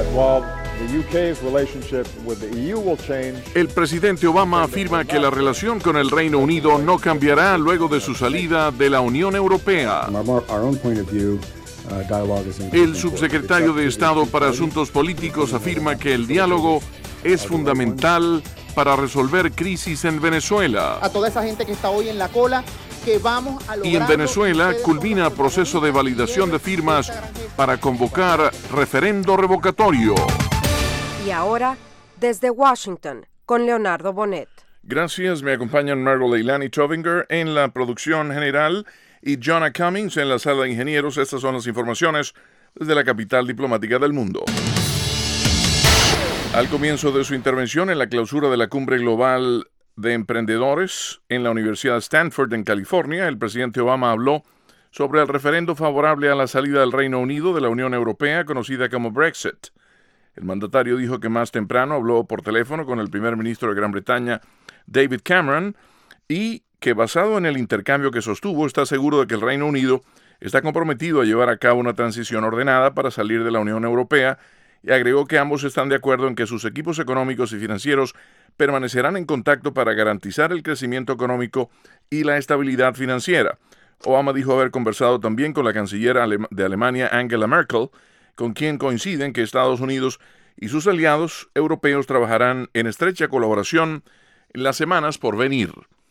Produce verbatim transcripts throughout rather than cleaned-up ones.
El presidente Obama afirma que la relación con el Reino Unido no cambiará luego de su salida de la Unión Europea. El subsecretario de Estado para Asuntos Políticos afirma que el diálogo es fundamental para resolver crisis en Venezuela. A toda esa gente que está hoy en la cola, que vamos a lograr. Y en Venezuela culmina proceso de validación de firmas para convocar referendo revocatorio. Y ahora, desde Washington, con Leonardo Bonet. Gracias, me acompañan Margo Leilani Tovinger en la producción general y Jonah Cummings en la sala de ingenieros. Estas son las informaciones desde la capital diplomática del mundo. Al comienzo de su intervención en la clausura de la Cumbre Global de Emprendedores en la Universidad de Stanford, en California, el presidente Obama habló sobre el referendo favorable a la salida del Reino Unido de la Unión Europea, conocida como Brexit. El mandatario dijo que más temprano habló por teléfono con el primer ministro de Gran Bretaña, David Cameron, y que basado en el intercambio que sostuvo, está seguro de que el Reino Unido está comprometido a llevar a cabo una transición ordenada para salir de la Unión Europea, y agregó que ambos están de acuerdo en que sus equipos económicos y financieros permanecerán en contacto para garantizar el crecimiento económico y la estabilidad financiera. Obama dijo haber conversado también con la canciller de Alemania, Angela Merkel, con quien coinciden que Estados Unidos y sus aliados europeos trabajarán en estrecha colaboración en las semanas por venir.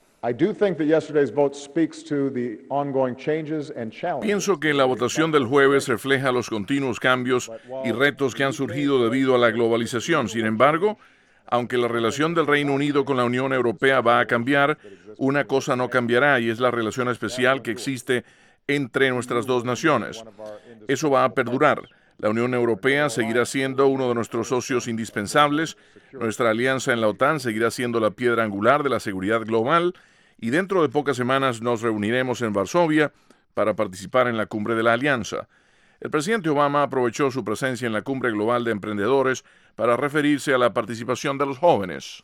Pienso que la votación del jueves refleja los continuos cambios y retos que han surgido debido a la globalización. Sin embargo, aunque la relación del Reino Unido con la Unión Europea va a cambiar, una cosa no cambiará y es la relación especial que existe entre nuestras dos naciones. Eso va a perdurar. La Unión Europea seguirá siendo uno de nuestros socios indispensables, nuestra alianza en la OTAN seguirá siendo la piedra angular de la seguridad global, y dentro de pocas semanas nos reuniremos en Varsovia para participar en la cumbre de la Alianza. El presidente Obama aprovechó su presencia en la Cumbre Global de Emprendedores para referirse a la participación de los jóvenes.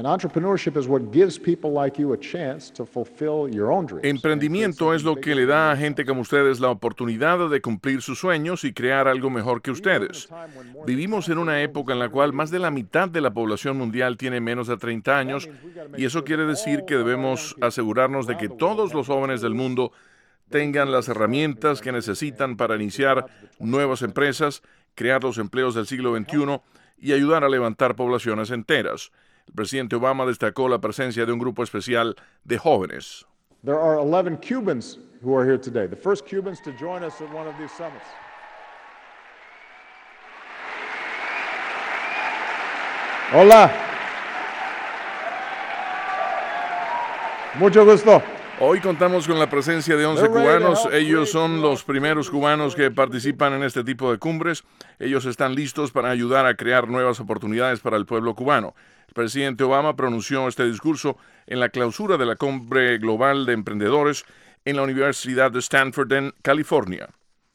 Emprendimiento es lo que le da a gente como ustedes la oportunidad de cumplir sus sueños y crear algo mejor que ustedes. Vivimos en una época en la cual más de la mitad de la población mundial tiene menos de treinta años, y eso quiere decir que debemos asegurarnos de que todos los jóvenes del mundo tengan las herramientas que necesitan para iniciar nuevas empresas, crear los empleos del siglo veintiuno y ayudar a levantar poblaciones enteras. El presidente Obama destacó la presencia de un grupo especial de jóvenes. There are eleven Cubans who are here today, the first Cubans to join us at one of these summits. Hola. Mucho gusto. Hoy contamos con la presencia de once cubanos. Ellos son los primeros cubanos que participan en este tipo de cumbres. Ellos están listos para ayudar a crear nuevas oportunidades para el pueblo cubano. El presidente Obama pronunció este discurso en la clausura de la Cumbre Global de Emprendedores en la Universidad de Stanford, en California.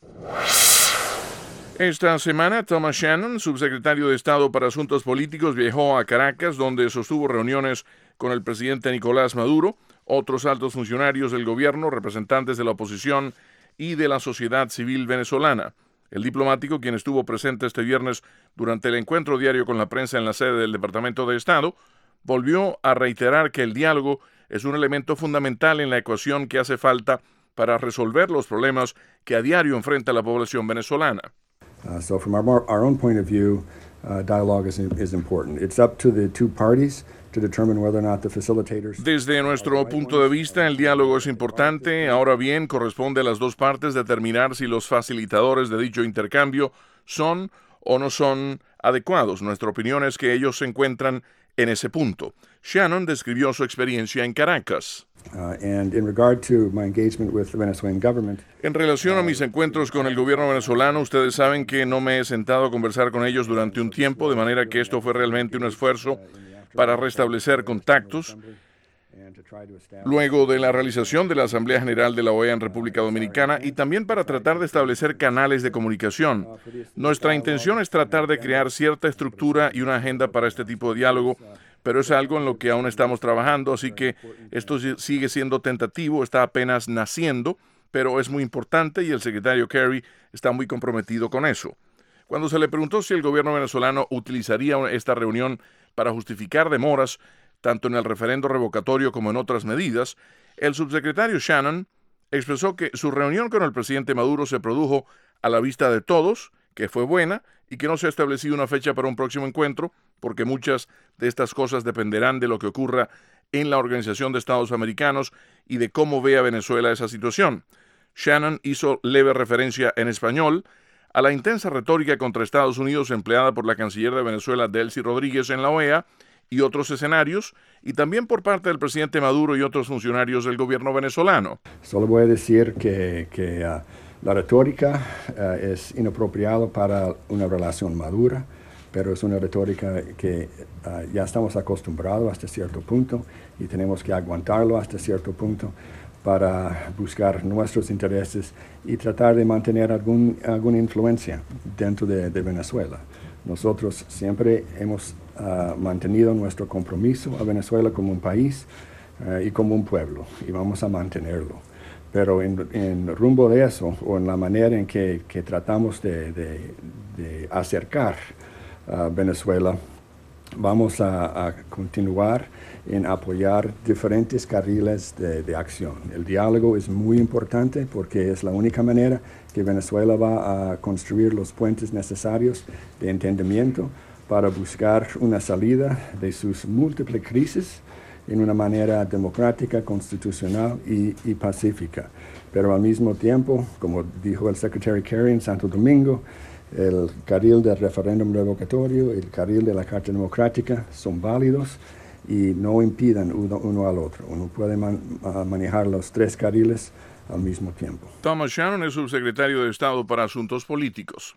Esta semana, Thomas Shannon, subsecretario de Estado para Asuntos Políticos, viajó a Caracas, donde sostuvo reuniones con el presidente Nicolás Maduro, otros altos funcionarios del gobierno, representantes de la oposición y de la sociedad civil venezolana. El diplomático, quien estuvo presente este viernes durante el encuentro diario con la prensa en la sede del Departamento de Estado, volvió a reiterar que el diálogo es un elemento fundamental en la ecuación que hace falta para resolver los problemas que a diario enfrenta la población venezolana. Uh, so from our, our own point of view, uh, dialogue is, is important. It's up to the two parties to determine whether or not the facilitators... Desde nuestro punto de vista, el diálogo es importante. Ahora bien, corresponde a las dos partes determinar si los facilitadores de dicho intercambio son o no son adecuados. Nuestra opinión es que ellos se encuentran en ese punto. Shannon describió su experiencia en Caracas. Uh, and in regard to my engagement with the Venezuelan government, en relación a mis encuentros con el gobierno venezolano, ustedes saben que no me he sentado a conversar con ellos durante un tiempo, de manera que esto fue realmente un esfuerzo para restablecer contactos. Luego de la realización de la Asamblea General de la O E A en República Dominicana, y también para tratar de establecer canales de comunicación. Nuestra intención es tratar de crear cierta estructura y una agenda para este tipo de diálogo, pero es algo en lo que aún estamos trabajando, así que esto sigue siendo tentativo, está apenas naciendo, pero es muy importante y el secretario Kerry está muy comprometido con eso. Cuando se le preguntó si el gobierno venezolano utilizaría esta reunión para justificar demoras tanto en el referendo revocatorio como en otras medidas, el subsecretario Shannon expresó que su reunión con el presidente Maduro se produjo a la vista de todos, que fue buena y que no se ha establecido una fecha para un próximo encuentro, porque muchas de estas cosas dependerán de lo que ocurra en la Organización de Estados Americanos y de cómo vea Venezuela esa situación. Shannon hizo leve referencia en español a la intensa retórica contra Estados Unidos empleada por la canciller de Venezuela, Delcy Rodríguez, en la O E A y otros escenarios, y también por parte del presidente Maduro y otros funcionarios del gobierno venezolano. Solo voy a decir que, que uh, la retórica uh, es inapropiada para una relación madura, pero es una retórica que uh, ya estamos acostumbrados hasta cierto punto y tenemos que aguantarlo hasta cierto punto para buscar nuestros intereses y tratar de mantener algún, alguna influencia dentro de, de Venezuela. Nosotros siempre hemos uh, mantenido nuestro compromiso a Venezuela como un país uh, y como un pueblo, y vamos a mantenerlo. Pero en, en rumbo de eso, o en la manera en que, que tratamos de, de, de acercar a uh, Venezuela, vamos a, a continuar en apoyar diferentes carriles de, de acción. El diálogo es muy importante porque es la única manera que Venezuela va a construir los puentes necesarios de entendimiento para buscar una salida de sus múltiples crisis en una manera democrática, constitucional y, y pacífica. Pero al mismo tiempo, como dijo el secretario Kerry en Santo Domingo, el carril del referéndum revocatorio y el carril de la Carta Democrática son válidos y no impidan uno, uno al otro. Uno puede man, manejar los tres carriles al mismo tiempo. Thomas Shannon es subsecretario de Estado para Asuntos Políticos.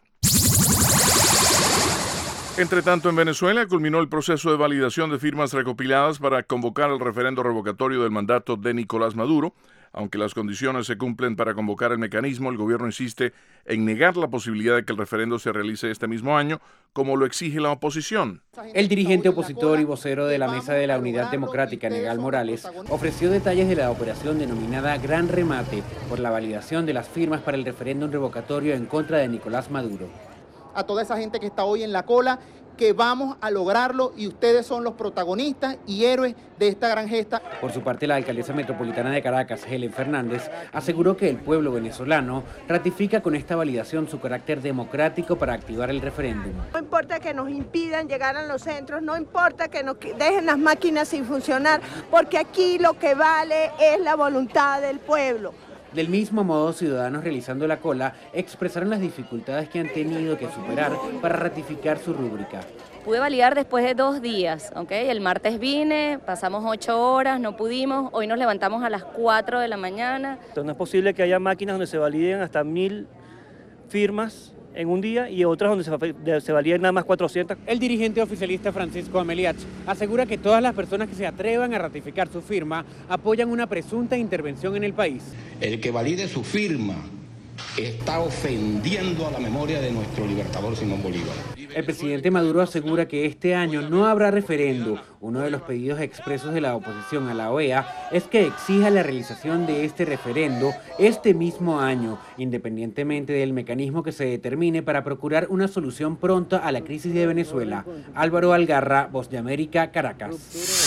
Entre tanto, en Venezuela culminó el proceso de validación de firmas recopiladas para convocar el referendo revocatorio del mandato de Nicolás Maduro. Aunque las condiciones se cumplen para convocar el mecanismo, el gobierno insiste en negar la posibilidad de que el referendo se realice este mismo año, como lo exige la oposición. El dirigente opositor y vocero de la Mesa de la Unidad Democrática, Negal Morales, ofreció detalles de la operación denominada Gran Remate por la validación de las firmas para el referéndum revocatorio en contra de Nicolás Maduro. A toda esa gente que está hoy en la cola, que vamos a lograrlo y ustedes son los protagonistas y héroes de esta gran gesta. Por su parte, la alcaldesa metropolitana de Caracas, Helen Fernández, aseguró que el pueblo venezolano ratifica con esta validación su carácter democrático para activar el referéndum. No importa que nos impidan llegar a los centros, no importa que nos dejen las máquinas sin funcionar, porque aquí lo que vale es la voluntad del pueblo. Del mismo modo, ciudadanos realizando la cola expresaron las dificultades que han tenido que superar para ratificar su rúbrica. Pude validar después de dos días, ¿ok? El martes vine, pasamos ocho horas, no pudimos, hoy nos levantamos a las cuatro de la mañana. Entonces no es posible que haya máquinas donde se validen hasta mil firmas en un día y otras donde se, se validen nada más cuatrocientas. El dirigente oficialista Francisco Ameliach asegura que todas las personas que se atrevan a ratificar su firma apoyan una presunta intervención en el país. El que valide su firma está ofendiendo a la memoria de nuestro libertador Simón Bolívar. El presidente Maduro asegura que este año no habrá referendo. Uno de los pedidos expresos de la oposición a la O E A es que exija la realización de este referendo este mismo año, independientemente del mecanismo que se determine para procurar una solución pronta a la crisis de Venezuela. Álvaro Algarra, Voz de América, Caracas.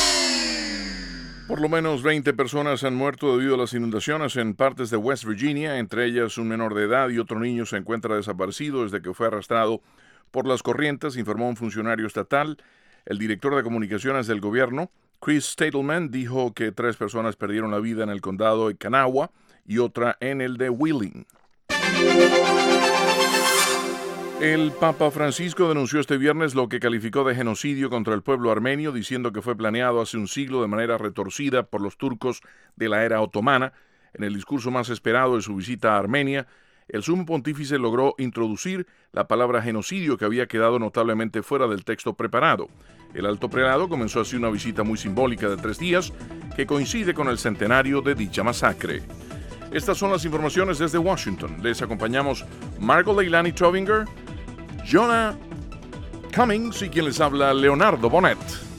Por lo menos veinte personas han muerto debido a las inundaciones en partes de West Virginia, entre ellas un menor de edad y otro niño se encuentra desaparecido desde que fue arrastrado por las corrientes, informó un funcionario estatal. El director de comunicaciones del gobierno, Chris Statelman, dijo que tres personas perdieron la vida en el condado de Kanawha y otra en el de Wheeling. El Papa Francisco denunció este viernes lo que calificó de genocidio contra el pueblo armenio, diciendo que fue planeado hace un siglo de manera retorcida por los turcos de la era otomana. En el discurso más esperado de su visita a Armenia, el sumo pontífice logró introducir la palabra genocidio, que había quedado notablemente fuera del texto preparado. El alto prelado comenzó así una visita muy simbólica de tres días que coincide con el centenario de dicha masacre. Estas son las informaciones desde Washington. Les acompañamos Margot Leilani Trovinger, Jonah Cummings y quien les habla, Leonardo Bonet.